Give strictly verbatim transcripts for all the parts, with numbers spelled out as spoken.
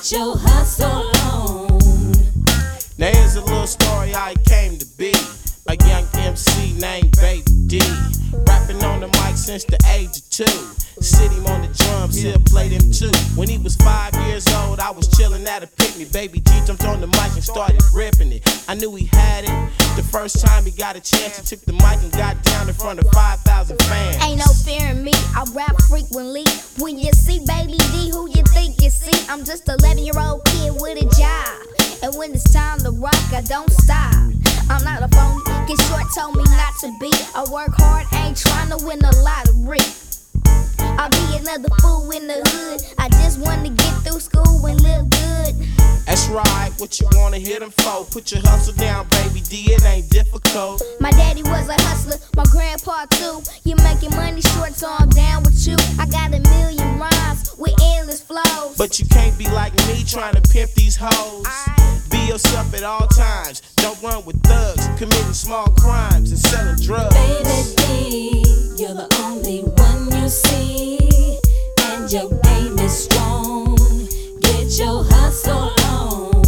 get your hustle on. Now here's a little story how he came to be. A young M C named Baby D, rapping on the mic since the age of two. Sit him on the drums, he'll play them too. When he was five years old, I was chilling at a picnic. Baby D jumped on the mic and started ripping it. I knew he had it. The first time he got a chance, he took the mic and got down in front of five thousand fans. Ain't no fear in me, I rap frequently. When you see Baby D, who you think you see? I'm just an eleven year old kid with a job. And when it's time to rock, I don't stop. I'm not a phony, get short told me not to be. I work hard, ain't trying to win a lottery. I'll be another fool in the hood. I just want to get through school and live good. That's right, what you wanna hear them for. Put your hustle down, Baby D, it ain't difficult. My daddy was a hustler, my grandpa too. You making money short, so I'm down with you. I got a million rhymes with endless flows. But you can't be like me, trying to pimp these hoes. Be yourself at all times. Don't run with thugs, committing small crimes and selling drugs. Baby D, you're the only one you see, and your game is strong. Get your hustle on.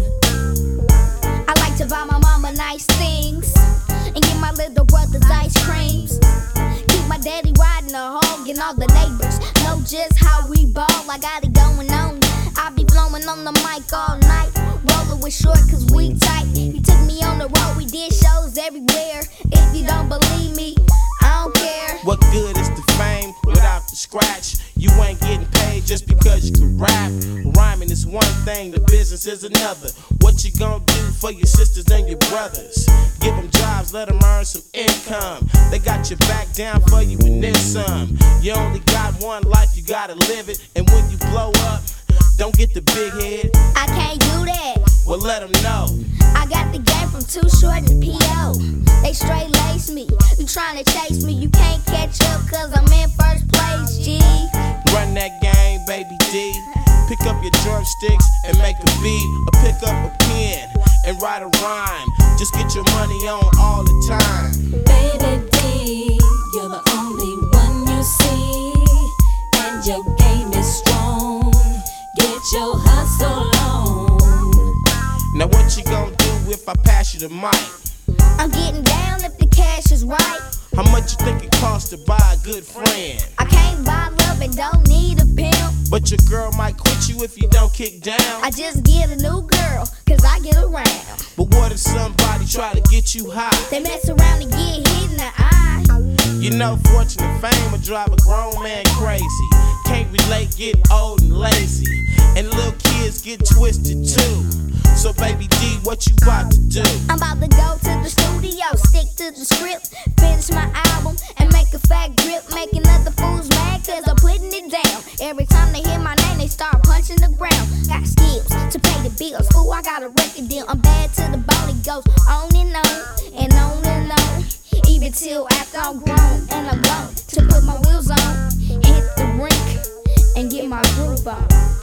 I like to buy my mama nice things and give my little brothers ice creams. Keep my daddy riding a hog and all the neighbors know just how we ball. I got it going on. I be blowing on the mic all night, rolling with short cause we tight. He took me on the road, we did shows everywhere. If you don't believe me, I don't care. What good is the fame without the scratch? You ain't getting paid just because you can rap. Rhyming is one thing, the business is another. What you gonna do for your sisters and your brothers? Give them jobs, let them earn some income. They got your back down for you and then some. You only got one life, you gotta live it. And when you blow up, don't get the big head. I can't do that. Well, let them know. I got the game from Too Short and P O. They straight lace me. You tryna chase me, you can't catch up cause I'm in first place, G. Run that game, Baby D. Pick up your drumsticks and make a beat. Or pick up a pen and write a rhyme. Just get your money on all the time. Baby D, you're the only one you see, and your game is strong. Get your hustle on. Now what you gonna do if I pass you the mic? I'm getting down if the cash is right. How much you think it costs to buy a good friend? I can't buy love and don't need a pimp. But your girl might quit you if you don't kick down. I just get a new girl, cause I get around. But what if somebody try to get you high? They mess around and get hit in the eye. You know fortune and fame will drive a grown man crazy. Can't relate, get old and lazy. And little kids get twisted too. So Baby D, what you about to do? I'm about to go to the studio, stick to the script, finish my album, and make a fat grip. Making other fools mad cause I'm putting it down. Every time they hear my name, they start punching the ground. Got skills to pay the bills. Ooh, I got a record deal. I'm bad to the bone. It goes on and on, and on and on. Even till after I'm grown, and I'm going to put my wheels on, hit the rink, and get my groove on.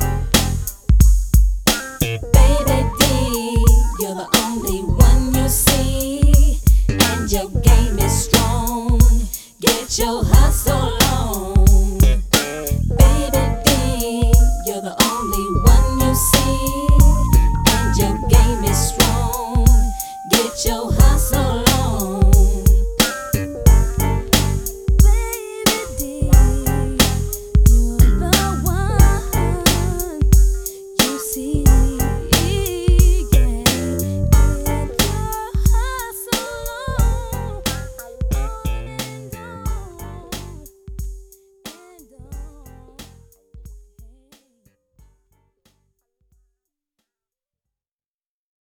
Baby D, you're the only one you see, and your game is strong. Get your hustle on. Baby D, you're the only one you see,